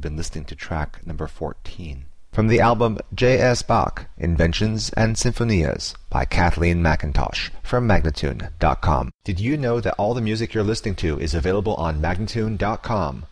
been listening to track number 14. From the album J.S. Bach, Inventions and Sinfonias by Kathleen McIntosh from Magnatune.com. Did you know that all the music you're listening to is available on Magnatune.com?